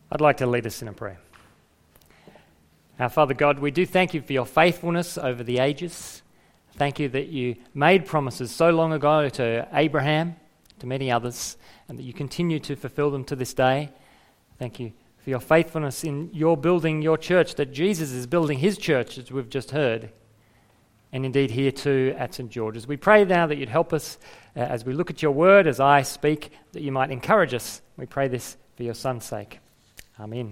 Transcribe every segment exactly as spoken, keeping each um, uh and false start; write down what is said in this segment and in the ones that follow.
I'd like to lead us in a prayer. Our Father God, we do thank you for your faithfulness over the ages. Thank you that you made promises so long ago to Abraham, to many others, and that you continue to fulfill them to this day. Thank you for your faithfulness in your building your church, that Jesus is building his church, as we've just heard, and indeed here too at St George's. We pray now that you'd help us uh, as we look at your word, as I speak, that you might encourage us. We pray this for your Son's sake. Amen.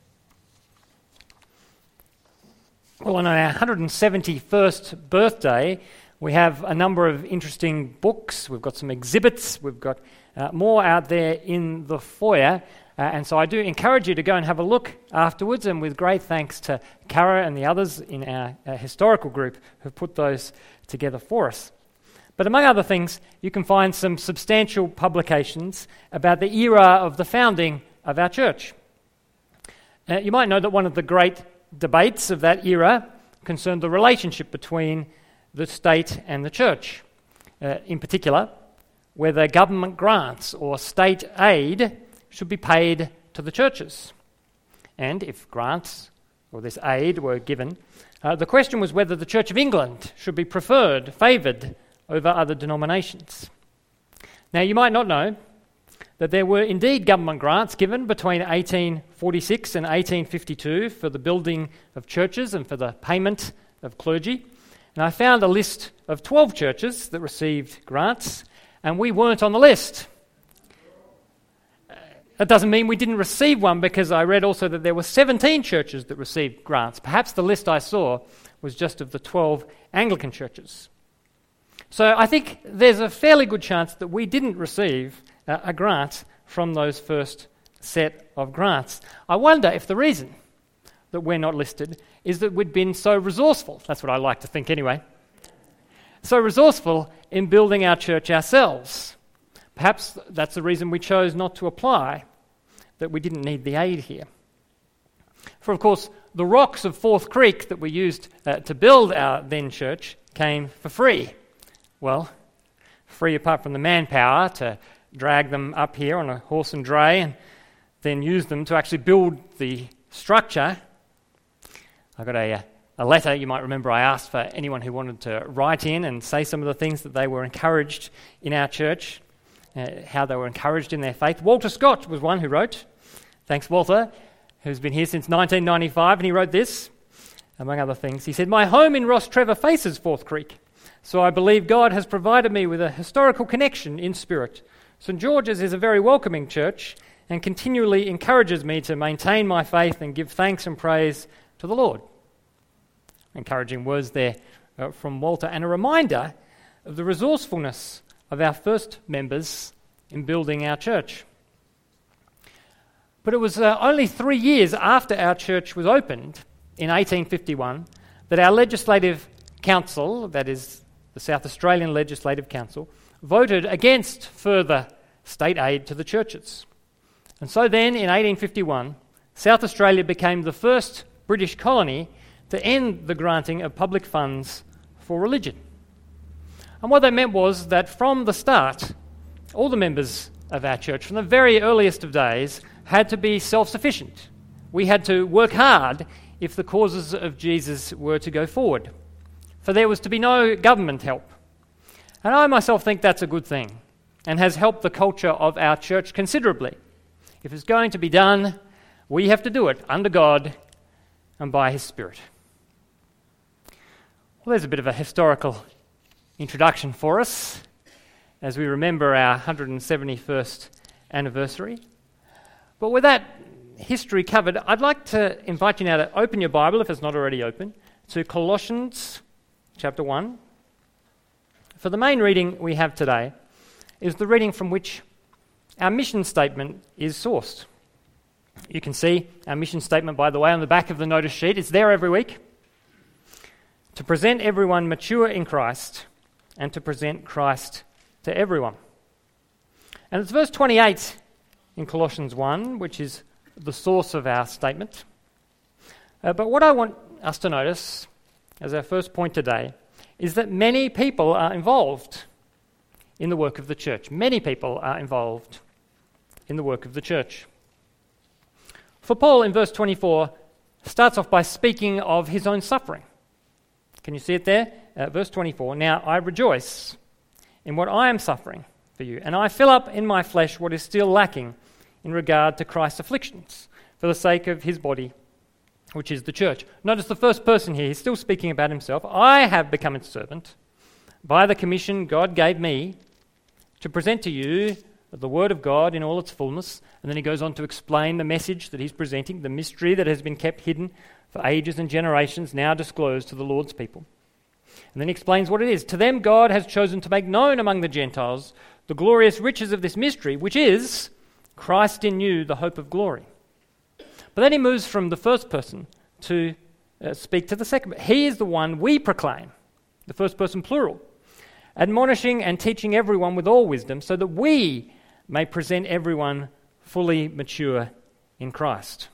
Well, on our one hundred seventy-first birthday, we have a number of interesting books. We've got some exhibits. We've got uh, more out there in the foyer. Uh, and so I do encourage you to go and have a look afterwards, and with great thanks to Kara and the others in our, our historical group who've put those together for us. But among other things, you can find some substantial publications about the era of the founding of our church. Uh, you might know that one of the great debates of that era concerned the relationship between the state and the church. Uh, in particular, whether government grants or state aid should be paid to the churches. And if grants or this aid were given, uh, the question was whether the Church of England should be preferred, favoured over other denominations. Now, you might not know that there were indeed government grants given between eighteen forty-six and eighteen fifty-two for the building of churches and for the payment of clergy. And I found a list of twelve churches that received grants, and we weren't on the list. That doesn't mean we didn't receive one, because I read also that there were seventeen churches that received grants. Perhaps the list I saw was just of the twelve Anglican churches. So I think there's a fairly good chance that we didn't receive uh, a grant from those first set of grants. I wonder if the reason that we're not listed is that we'd been so resourceful. That's what I like to think anyway. So resourceful in building our church ourselves. Perhaps that's the reason we chose not to apply, that we didn't need the aid here. For of course, the rocks of Forth Creek that we used uh, to build our then church came for free. Well, free apart from the manpower to drag them up here on a horse and dray and then use them to actually build the structure. I got a, a letter, you might remember I asked for anyone who wanted to write in and say some of the things that they were encouraged in our church, uh, how they were encouraged in their faith. Walter Scott was one who wrote. Thanks, Walter, who's been here since nineteen ninety-five, and he wrote this, among other things. He said, "My home in Ross Trevor faces Forth Creek, so I believe God has provided me with a historical connection in spirit. St George's is a very welcoming church and continually encourages me to maintain my faith and give thanks and praise to the Lord." Encouraging words there uh, from Walter, and a reminder of the resourcefulness of our first members in building our church. But it was uh, only three years after our church was opened in eighteen fifty-one that our Legislative Council, that is the South Australian Legislative Council, voted against further state aid to the churches. And so then, in eighteen fifty-one, South Australia became the first British colony to end the granting of public funds for religion. And what that meant was that from the start, all the members of our church, from the very earliest of days, had to be self-sufficient. We had to work hard if the causes of Jesus were to go forward, for there was to be no government help. And I myself think that's a good thing, and has helped the culture of our church considerably. If it's going to be done, we have to do it under God and by His Spirit. Well, there's a bit of a historical introduction for us as we remember our one hundred seventy-first anniversary. But with that history covered, I'd like to invite you now to open your Bible, if it's not already open, to Colossians chapter one. For the main reading we have today is the reading from which our mission statement is sourced. You can see our mission statement, by the way, on the back of the notice sheet. It's there every week. To present everyone mature in Christ and to present Christ to everyone. And it's verse twenty-eight in Colossians one, which is the source of our statement. Uh, but what I want us to notice as our first point today is that many people are involved in the work of the church. Many people are involved in the work of the church. For Paul in verse twenty-four starts off by speaking of his own suffering. Can you see it there? Uh, verse twenty-four, "Now I rejoice in what I am suffering for you, and I fill up in my flesh what is still lacking in regard to Christ's afflictions for the sake of his body, which is the church." Notice the first person here, he's still speaking about himself. "I have become its servant by the commission God gave me to present to you the word of God in all its fullness." And then he goes on to explain the message that he's presenting, the mystery that has been kept hidden for ages and generations, now disclosed to the Lord's people. And then he explains what it is. "To them God has chosen to make known among the Gentiles the glorious riches of this mystery, which is Christ in you, the hope of glory." But then he moves from the first person to uh, speak to the second. He is the one we proclaim, the first person plural, admonishing and teaching everyone with all wisdom, so that we may present everyone fully mature in Christ.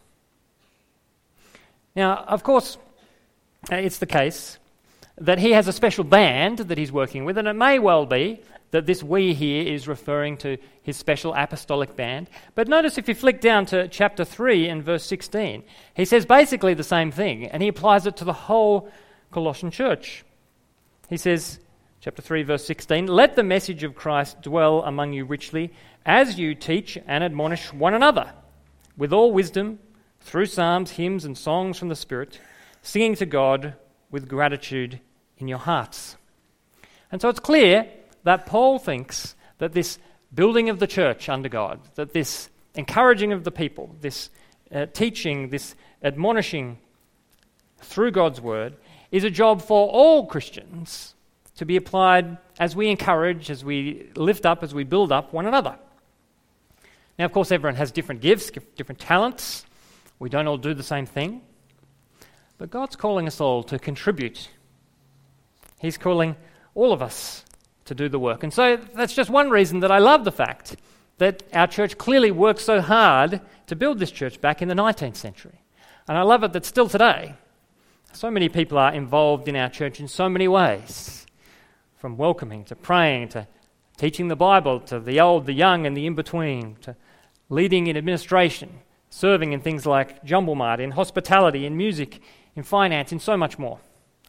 Now, of course, uh, it's the case that he has a special band that he's working with, and it may well be that this "we" here is referring to his special apostolic band. But notice if you flick down to chapter three and verse sixteen, he says basically the same thing, and he applies it to the whole Colossian church. He says, chapter three, verse sixteen, "Let the message of Christ dwell among you richly, as you teach and admonish one another, with all wisdom, through psalms, hymns, and songs from the Spirit, singing to God with gratitude in your hearts." And so it's clear that Paul thinks that this building of the church under God, that this encouraging of the people, this uh, teaching, this admonishing through God's word, is a job for all Christians to be applied as we encourage, as we lift up, as we build up one another. Now, of course, everyone has different gifts, different talents. We don't all do the same thing. But God's calling us all to contribute. He's calling all of us to do the work. And so that's just one reason that I love the fact that our church clearly worked so hard to build this church back in the nineteenth century. And I love it that still today, so many people are involved in our church in so many ways, from welcoming to praying to teaching the Bible to the old, the young, and the in-between, to leading in administration, serving in things like Jumble Mart, in hospitality, in music, in finance, in so much more.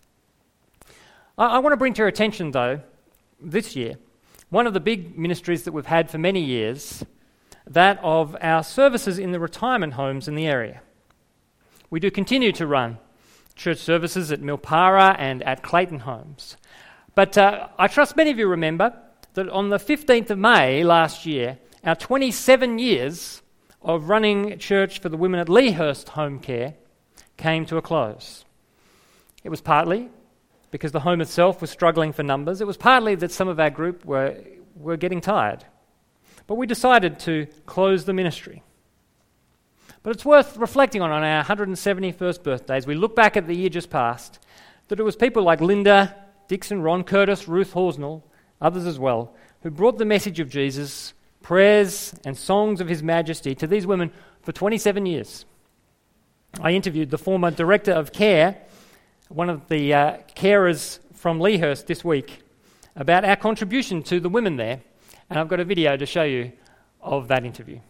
I, I want to bring to your attention, though, this year, one of the big ministries that we've had for many years, that of our services in the retirement homes in the area. We do continue to run church services at Milpara and at Clayton Homes. But uh, I trust many of you remember that on the fifteenth of May last year, our twenty-seven years of running church for the women at Leahurst Home Care came to a close. It was partly because the home itself was struggling for numbers. It was partly that some of our group were, were getting tired. But we decided to close the ministry. But it's worth reflecting on on our one hundred seventy-first birthdays. We look back at the year just past, that it was people like Linda, Dixon, Ron Curtis, Ruth Horsnell, others as well, who brought the message of Jesus, prayers and songs of his majesty to these women for twenty-seven years. I interviewed the former director of care, one of the uh, carers from Leahurst this week, about our contribution to the women there, and I've got a video to show you of that interview.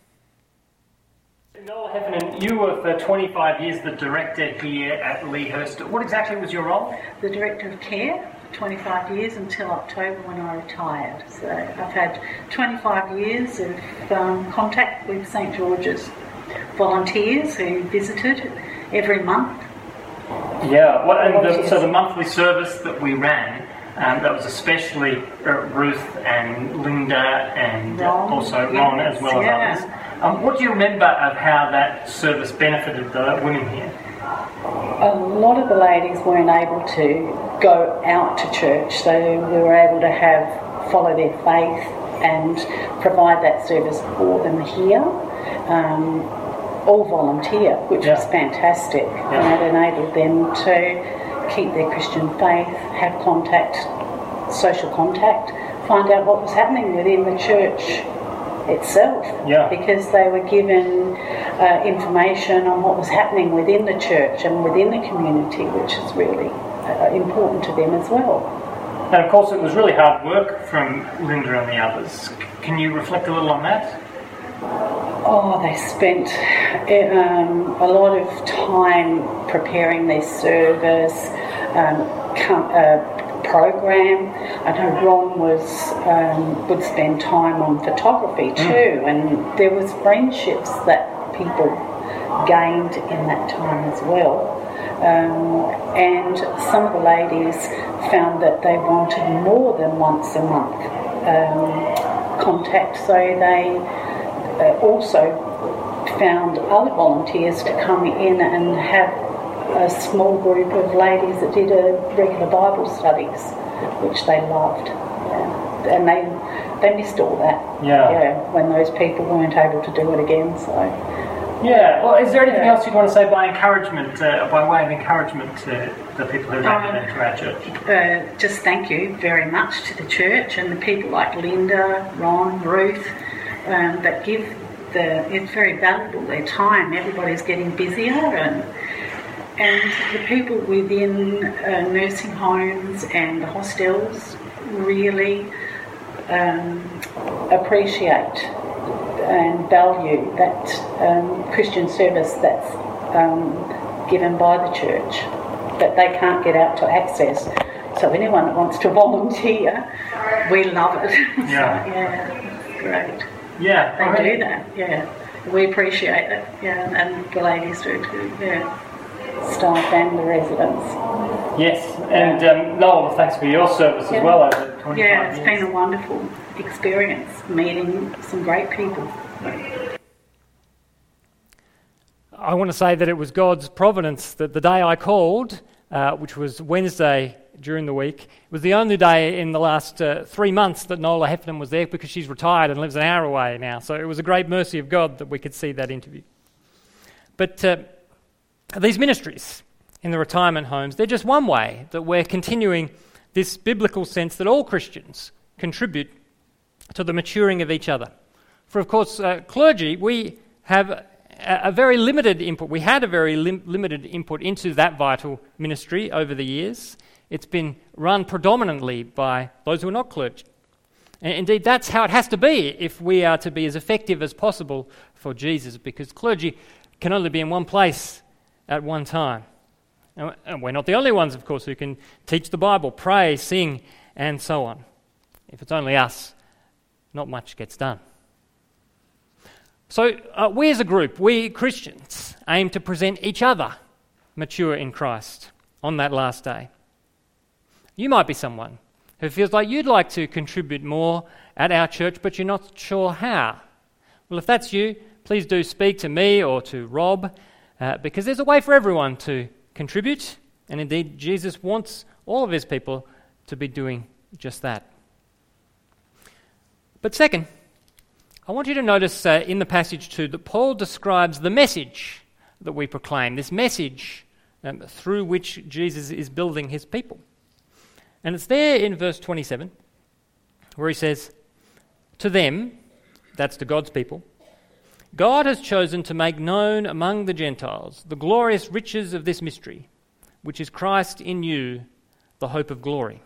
Noel Heffernan, you were for twenty-five years the director here at Leahurst. What exactly was your role? The director of care for twenty-five years until October when I retired. So I've had twenty-five years of um, contact with St George's volunteers who visited every month. Yeah, well, and the, so the monthly service that we ran, um, that was especially uh, Ruth and Linda and Ron, uh, also yes, Ron as well yeah. as others. Um, what do you remember of how that service benefited the women here? A lot of the ladies weren't able to go out to church, so we were able to have follow their faith and provide that service for them here. Um, all volunteer, which yeah. was fantastic, yeah. and it enabled them to keep their Christian faith, have contact, social contact, find out what was happening within the church itself, yeah. because they were given uh, information on what was happening within the church and within the community, which is really uh, important to them as well. And of course it was really hard work from Linda and the others. Can you reflect a little on that? Oh, they spent um, a lot of time preparing their service, um, com- uh, program. I know Ron was um, would spend time on photography too, mm. and there was friendships that people gained in that time as well. Um, and some of the ladies found that they wanted more than once a month um, contact, so they uh, also found other volunteers to come in and have a small group of ladies that did a regular Bible studies, which they loved. Yeah. And they they missed all that. Yeah. Yeah. When those people weren't able to do it again. So. Yeah. Well, is there anything yeah. else you'd want to say by encouragement, uh, by way of encouragement to the people who are um, into our church? Uh, just thank you very much to the church and the people like Linda, Ron, Ruth, um, that give the. It's very valuable, their time. Everybody's getting busier, and and the people within uh, nursing homes and the hostels really um, appreciate and value that um, Christian service that's um, given by the church that they can't get out to access. So anyone that wants to volunteer, we love it. Yeah, so, yeah, great. Yeah, they I mean, do that. Yeah, we appreciate it. Yeah, and the ladies do too. Yeah, staff and the residents. Yes, and um, Noel, thanks for your service yeah. as well over twenty-five Yeah, it's years. been a wonderful experience meeting some great people. I want to say that it was God's providence that the day I called, uh, which was Wednesday during the week, was the only day in the last uh, three months that Nola Heffernan was there, because she's retired and lives an hour away now. So it was a great mercy of God that we could see that interview. But uh, these ministries in the retirement homes, they're just one way that we're continuing this biblical sense that all Christians contribute to the maturing of each other. For, of course, uh, clergy, we have a, a very limited input. We had a very lim- limited input into that vital ministry over the years. It's been run predominantly by those who are not clergy. And indeed, that's how it has to be if we are to be as effective as possible for Jesus, because clergy can only be in one place at one time. And we're not the only ones, of course, who can teach the Bible, pray, sing, and so on. If it's only us, not much gets done. So uh, we as a group, we Christians, aim to present each other mature in Christ on that last day. You might be someone who feels like you'd like to contribute more at our church, but you're not sure how. Well, if that's you, please do speak to me or to Rob, uh, because there's a way for everyone to contribute, and indeed Jesus wants all of his people to be doing just that. But second, I want you to notice uh, in the passage too that Paul describes the message that we proclaim, this message um, through which Jesus is building his people. And it's there in verse twenty-seven where he says, "To them," that's to God's people, "God has chosen to make known among the Gentiles the glorious riches of this mystery, which is Christ in you, the hope of glory."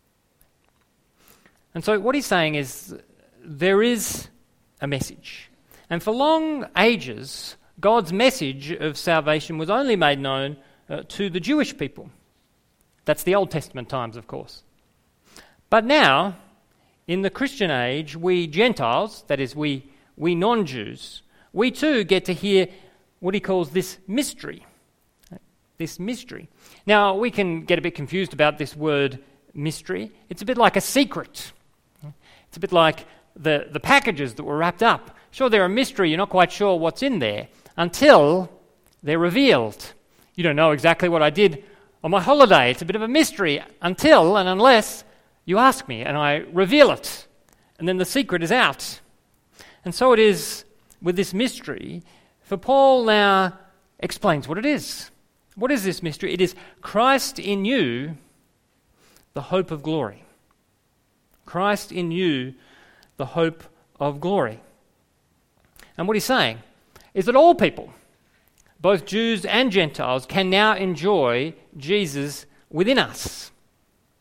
And so what he's saying is there is a message. And for long ages, God's message of salvation was only made known uh, to the Jewish people. That's the Old Testament times, of course. But now, in the Christian age, we Gentiles, that is, we, we non-Jews, we too get to hear what he calls this mystery. This mystery. Now, we can get a bit confused about this word mystery. It's a bit like a secret. It's a bit like the, the packages that were wrapped up. Sure, they're a mystery. You're not quite sure what's in there until they're revealed. You don't know exactly what I did on my holiday. It's a bit of a mystery until and unless you ask me and I reveal it. And then the secret is out. And so it is with this mystery, for Paul now explains what it is. What is this mystery? It is Christ in you, the hope of glory. Christ in you, the hope of glory. And what he's saying is that all people, both Jews and Gentiles, can now enjoy Jesus within us.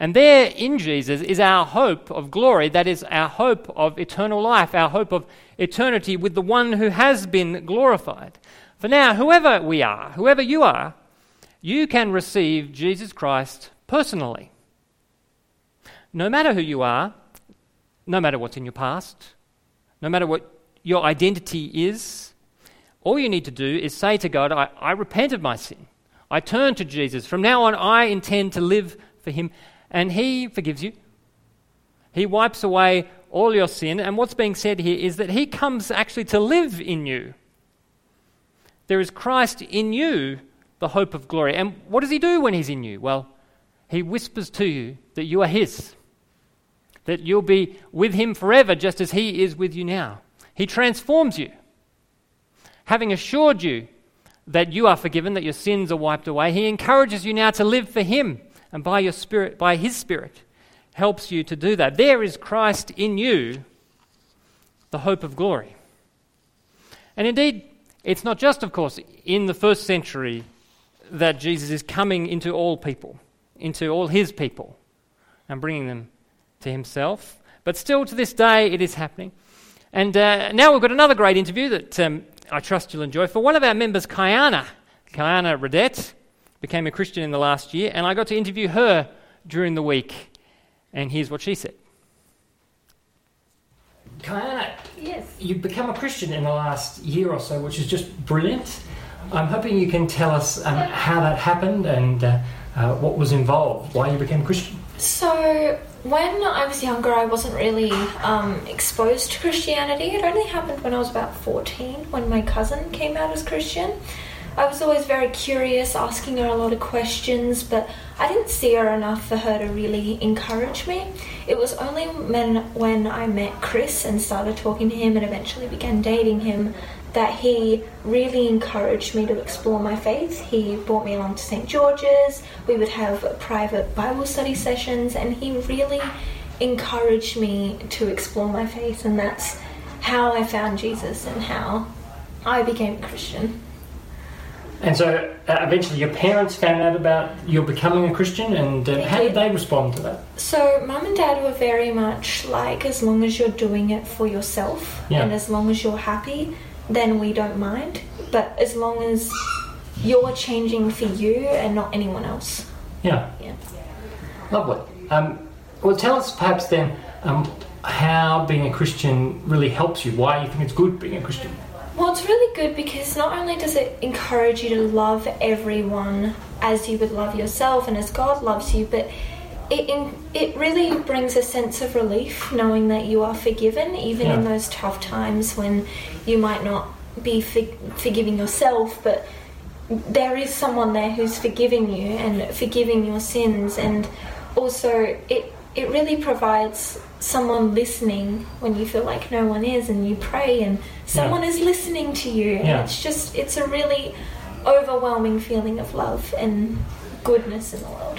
And there in Jesus is our hope of glory, that is our hope of eternal life, our hope of eternity with the one who has been glorified. For now, whoever we are, whoever you are, you can receive Jesus Christ personally. No matter who you are, no matter what's in your past, no matter what your identity is, all you need to do is say to God, I, I repent of my sin. I turn to Jesus. From now on, I intend to live for him. And he forgives you. He wipes away all your sin. And what's being said here is that he comes actually to live in you. There is Christ in you, the hope of glory. And what does he do when he's in you? Well, he whispers to you that you are his, that you'll be with him forever just as he is with you now. He transforms you. Having assured you that you are forgiven, that your sins are wiped away, he encourages you now to live for him. And by your spirit, by his Spirit, helps you to do that. There is Christ in you, the hope of glory. And indeed, it's not just, of course, in the first century that Jesus is coming into all people, into all his people, and bringing them to himself. But still to this day, it is happening. And uh, now we've got another great interview that um, I trust you'll enjoy. For one of our members, Kiana, Kiana Redette, became a Christian in the last year, and I got to interview her during the week, and here's what she said. Kiana, yes, you've become a Christian in the last year or so, which is just brilliant. I'm hoping you can tell us um, how that happened and uh, uh, what was involved, why you became a Christian. So when I was younger, I wasn't really um, exposed to Christianity. It only happened when I was about fourteen, when my cousin came out as Christian. I was always very curious, asking her a lot of questions, but I didn't see her enough for her to really encourage me. It was only when, when I met Chris and started talking to him and eventually began dating him that he really encouraged me to explore my faith. He brought me along to Saint George's. We would have private Bible study sessions, and he really encouraged me to explore my faith, and that's how I found Jesus and how I became a Christian. And so uh, eventually your parents found out about your becoming a Christian, and uh, how did they respond to that? So Mum and Dad were very much like, as long as you're doing it for yourself, yeah, and as long as you're happy, then we don't mind. But as long as you're changing for you and not anyone else. Yeah. Yeah. Lovely. Um, well, tell us perhaps then um, how being a Christian really helps you, why you think it's good being a Christian. Well, it's really good because not only does it encourage you to love everyone as you would love yourself and as God loves you, but it in, it really brings a sense of relief knowing that you are forgiven, even yeah. in those tough times when you might not be for, forgiving yourself, but there is someone there who's forgiving you and forgiving your sins. And also it it really provides someone listening when you feel like no one is, and you pray and someone yeah. is listening to you, and yeah. it's just it's a really overwhelming feeling of love and goodness in the world.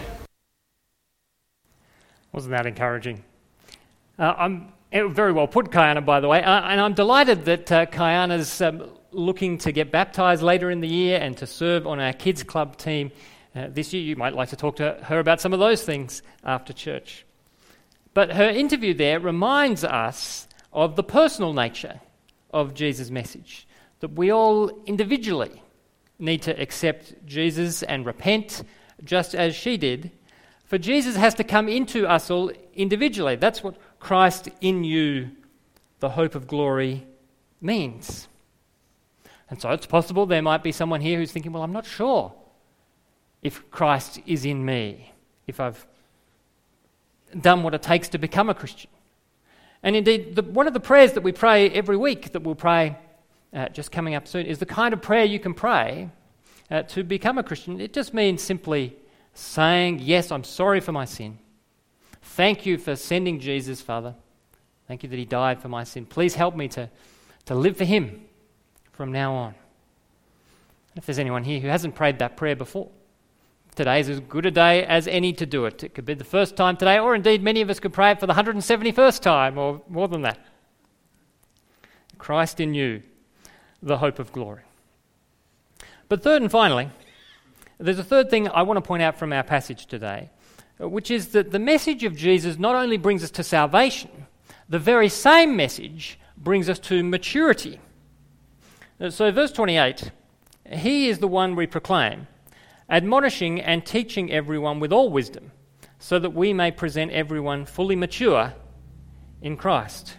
Wasn't that encouraging? Uh, I'm very well put, Kiana, by the way, uh, and I'm delighted that uh, Kiana's um, looking to get baptised later in the year and to serve on our kids club team uh, this year. You might like to talk to her about some of those things after church. But her interview there reminds us of the personal nature of Jesus' message, that we all individually need to accept Jesus and repent just as she did. For Jesus has to come into us all individually. That's what Christ in you, the hope of glory, means. And so it's possible there might be someone here who's thinking, well, I'm not sure if Christ is in me, if I've done what it takes to become a Christian. And indeed, the, one of the prayers that we pray every week, that we'll pray uh, just coming up soon, is the kind of prayer you can pray uh, to become a Christian. It just means simply saying, yes, I'm sorry for my sin. Thank you for sending Jesus, Father. Thank you that he died for my sin. Please help me to, to live for him from now on. If there's anyone here who hasn't prayed that prayer before, today is as good a day as any to do it. It could be the first time today, or indeed many of us could pray it for the one hundred seventy-first time, or more than that. Christ in you, the hope of glory. But third and finally, there's a third thing I want to point out from our passage today, which is that the message of Jesus not only brings us to salvation, the very same message brings us to maturity. So verse twenty-eight, he is the one we proclaim, admonishing and teaching everyone with all wisdom, so that we may present everyone fully mature in Christ.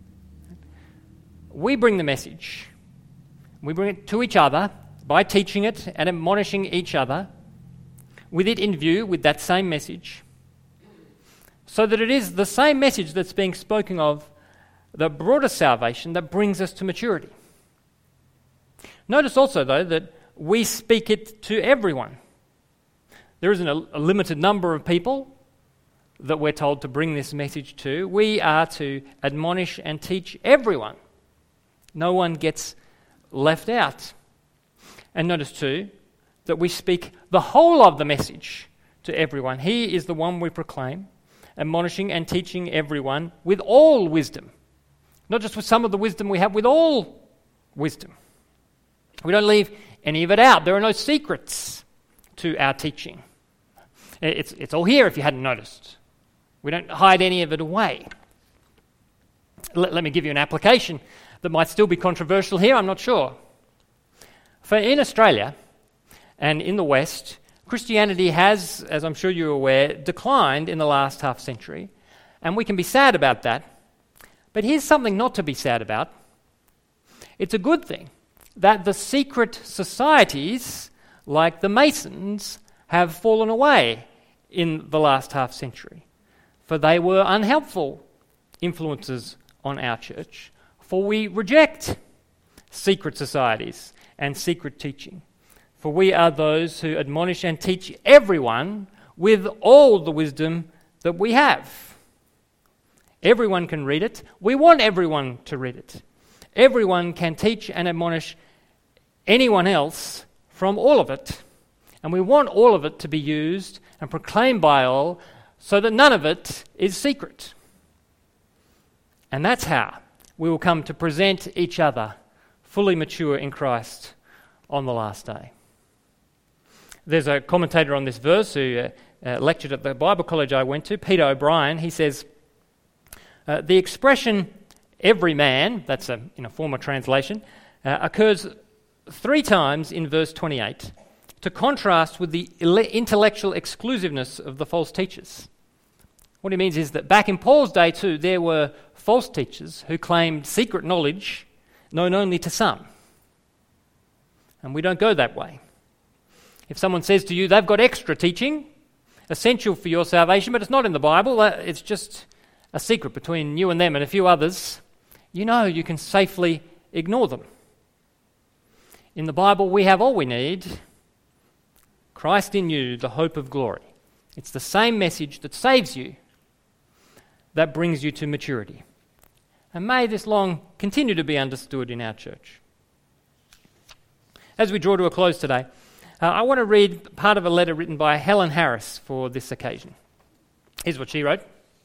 We bring the message. We bring it to each other by teaching it and admonishing each other, with it in view, with that same message, so that it is the same message that's being spoken of, the broader salvation, that brings us to maturity. Notice also, though, that we speak it to everyone. There isn't a, a limited number of people that we're told to bring this message to. We are to admonish and teach everyone. No one gets left out. And notice too that we speak the whole of the message to everyone. He is the one we proclaim, admonishing and teaching everyone with all wisdom. Not just with some of the wisdom we have, with all wisdom. We don't leave any of it out. There are no secrets to our teaching. It's, it's all here if you hadn't noticed. We don't hide any of it away. Let, let me give you an application that might still be controversial here, I'm not sure. For in Australia and in the West, Christianity has, as I'm sure you're aware, declined in the last half century, and we can be sad about that. But here's something not to be sad about. It's a good thing that the secret societies, like the Masons, have fallen away in the last half century, for they were unhelpful influences on our church. For we reject secret societies and secret teaching. For we are those who admonish and teach everyone with all the wisdom that we have. Everyone can read it. We want everyone to read it. Everyone can teach and admonish anyone else from all of it. And we want all of it to be used and proclaimed by all, so that none of it is secret. And that's how we will come to present each other fully mature in Christ on the last day. There's a commentator on this verse who uh, uh, lectured at the Bible college I went to, Peter O'Brien. He says, uh, the expression every man, that's a, in a former translation, uh, occurs three times in verse twenty-eight to contrast with the intellectual exclusiveness of the false teachers. What he means is that back in Paul's day too, there were false teachers who claimed secret knowledge known only to some. And we don't go that way. If someone says to you they've got extra teaching, essential for your salvation, but it's not in the Bible, it's just a secret between you and them and a few others, you know you can safely ignore them. In the Bible, we have all we need. Christ in you, the hope of glory. It's the same message that saves you, that brings you to maturity. And may this long continue to be understood in our church. As we draw to a close today, uh, I want to read part of a letter written by Helen Harris for this occasion. Here's what she wrote.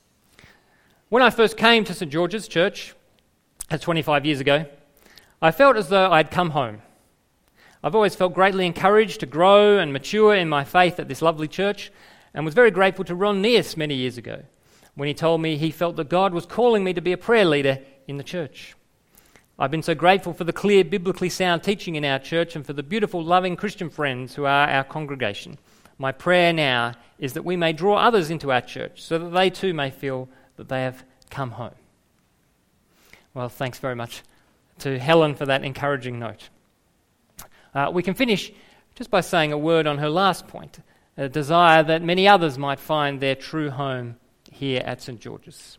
When I first came to St George's Church, that's twenty-five years ago, I felt as though I'd come home. I've always felt greatly encouraged to grow and mature in my faith at this lovely church, and was very grateful to Ron Neas many years ago, when he told me he felt that God was calling me to be a prayer leader in the church. I've been so grateful for the clear, biblically sound teaching in our church and for the beautiful, loving Christian friends who are our congregation. My prayer now is that we may draw others into our church so that they too may feel that they have come home. Well, thanks very much to Helen for that encouraging note. Uh, we can finish just by saying a word on her last point, a desire that many others might find their true home here at St George's.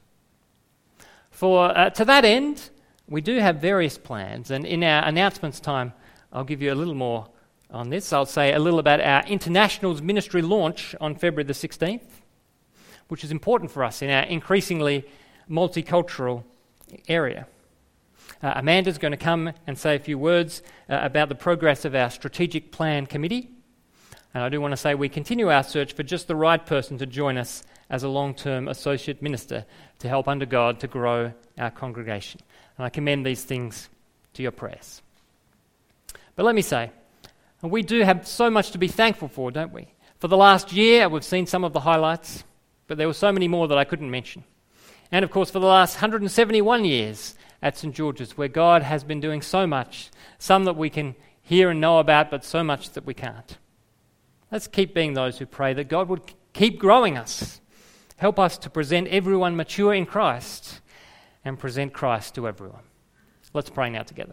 For uh, to that end, we do have various plans, and in our announcements time, I'll give you a little more on this. I'll say a little about our Internationals Ministry launch on February the sixteenth, which is important for us in our increasingly multicultural area. Uh, Amanda's going to come and say a few words uh, about the progress of our strategic plan committee. And I do want to say we continue our search for just the right person to join us as a long-term associate minister to help under God to grow our congregation. And I commend these things to your prayers. But let me say, we do have so much to be thankful for, don't we? For the last year, we've seen some of the highlights, but there were so many more that I couldn't mention. And of course, for the last one hundred seventy-one years at St George's, where God has been doing so much, some that we can hear and know about, but so much that we can't. Let's keep being those who pray that God would keep growing us, help us to present everyone mature in Christ, and present Christ to everyone. Let's pray now together.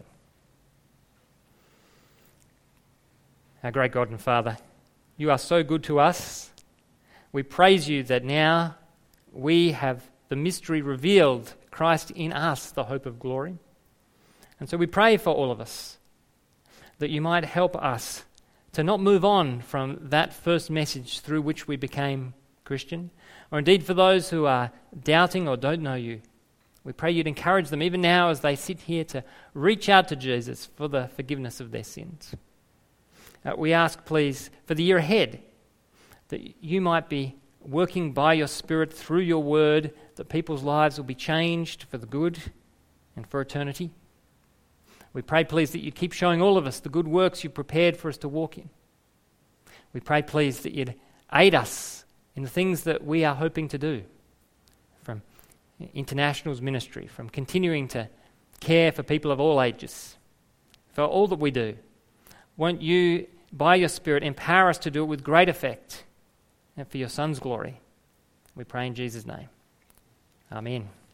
Our great God and Father, you are so good to us. We praise you that now we have the mystery revealed, Christ in us, the hope of glory. And so we pray for all of us, that you might help us to not move on from that first message through which we became Christian, or indeed for those who are doubting or don't know you. We pray you'd encourage them even now as they sit here to reach out to Jesus for the forgiveness of their sins. Uh, we ask, please, for the year ahead, that you might be working by your Spirit through your word, that people's lives will be changed for the good and for eternity. We pray, please, that you'd keep showing all of us the good works you've prepared for us to walk in. We pray, please, that you'd aid us in the things that we are hoping to do, from Internationals ministry, from continuing to care for people of all ages, for all that we do. Won't you, by your Spirit, empower us to do it with great effect and for your Son's glory? We pray in Jesus' name. Amen.